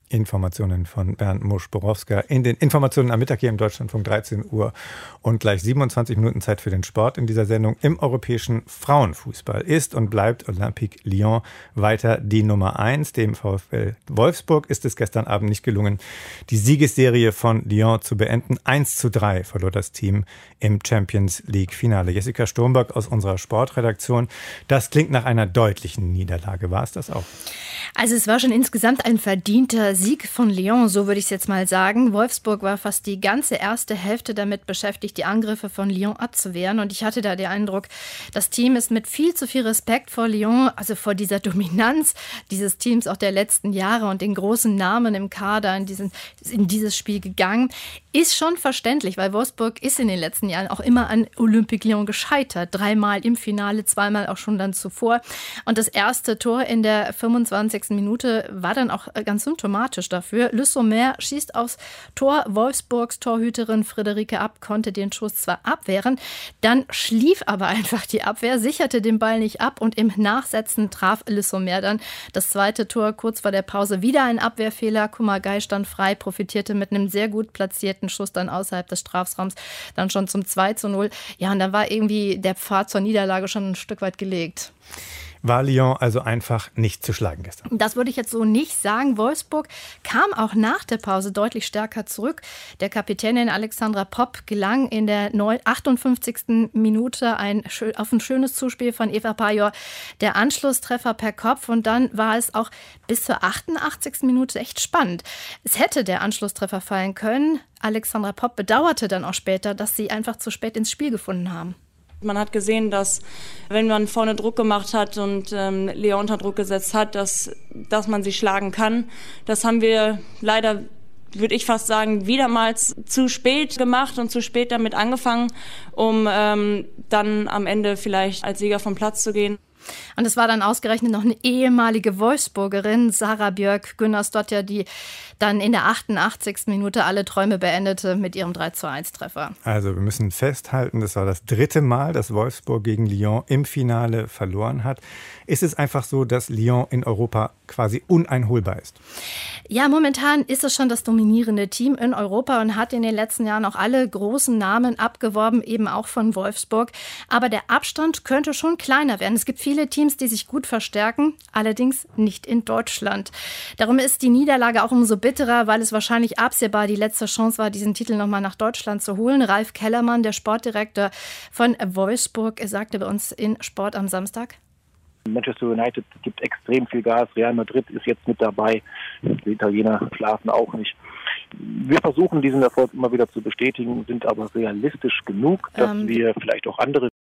Informationen von Bernd Musch-Borowska in den Informationen am Mittag hier im Deutschlandfunk 13 Uhr und gleich 27 Minuten Zeit für den Sport in dieser Sendung. Im europäischen Frauenfußball ist und bleibt Olympique Lyon weiter die Nummer 1. Dem VfL Wolfsburg ist es gestern Abend nicht gelungen, die Siegesserie von Lyon zu beenden. 1:3 verlor das Team im Champions League Finale. Jessica Sturmberg aus unserer Sportredaktion. Das klingt nach einer deutlichen Niederlage. War es das auch? Also es war schon insgesamt ein verdienter Sieg von Lyon, so würde ich es jetzt mal sagen. Wolfsburg war fast die ganze erste Hälfte damit beschäftigt, die Angriffe von Lyon abzuwehren. Und ich hatte da den Eindruck, das Team ist mit viel zu viel Respekt vor Lyon, also vor dieser Dominanz dieses Teams auch der letzten Jahre und den großen Namen im Kader in dieses Spiel gegangen. Ist schon verständlich, weil Wolfsburg ist in den letzten Jahren auch immer an Olympique Lyon gescheitert. 3-mal im Finale, 2-mal auch schon dann zuvor. Und das erste Tor in der 25. Minute war dann auch ganz symptomatisch dafür. Le Sommer schießt aufs Tor. Wolfsburgs Torhüterin Friederike Abt konnte den Schuss zwar abwehren, dann schlief aber einfach die Abwehr, sicherte den Ball nicht ab und im Nachsetzen traf Le Sommer dann das zweite Tor. Kurz vor der Pause wieder ein Abwehrfehler. Kumagai stand frei, profitierte mit einem sehr gut platzierten Schuss dann außerhalb des Strafraums dann schon zum 2:0. Ja, und dann war irgendwie der Pfad zur Niederlage schon ein Stück weit gelegt. War Lyon also einfach nicht zu schlagen gestern? Das würde ich jetzt so nicht sagen. Wolfsburg kam auch nach der Pause deutlich stärker zurück. Der Kapitänin Alexandra Popp gelang in der 58. Minute auf ein schönes Zuspiel von Eva Pajor der Anschlusstreffer per Kopf. Und dann war es auch bis zur 88. Minute echt spannend. Es hätte der Anschlusstreffer fallen können. Alexandra Popp bedauerte dann auch später, dass sie einfach zu spät ins Spiel gefunden haben. Man hat gesehen, dass wenn man vorne Druck gemacht hat und Lyon unter Druck gesetzt hat, dass man sie schlagen kann. Das haben wir leider, würde ich fast sagen, wiedermals zu spät gemacht und zu spät damit angefangen, um dann am Ende vielleicht als Sieger vom Platz zu gehen. Und es war dann ausgerechnet noch eine ehemalige Wolfsburgerin, Sarah Björk-Gunnarsdottir, die dann in der 88. Minute alle Träume beendete mit ihrem 3:1-Treffer. Also wir müssen festhalten, das war das 3. Mal, dass Wolfsburg gegen Lyon im Finale verloren hat. Ist es einfach so, dass Lyon in Europa quasi uneinholbar ist? Ja, momentan ist es schon das dominierende Team in Europa und hat in den letzten Jahren auch alle großen Namen abgeworben, eben auch von Wolfsburg. Aber der Abstand könnte schon kleiner werden. Es gibt viele Teams, die sich gut verstärken, allerdings nicht in Deutschland. Darum ist die Niederlage auch umso bitterer, weil es wahrscheinlich absehbar die letzte Chance war, diesen Titel nochmal nach Deutschland zu holen. Ralf Kellermann, der Sportdirektor von Wolfsburg, sagte bei uns in Sport am Samstag: Manchester United gibt extrem viel Gas. Real Madrid ist jetzt mit dabei. Die Italiener schlafen auch nicht. Wir versuchen, diesen Erfolg immer wieder zu bestätigen, sind aber realistisch genug, dass wir vielleicht auch andere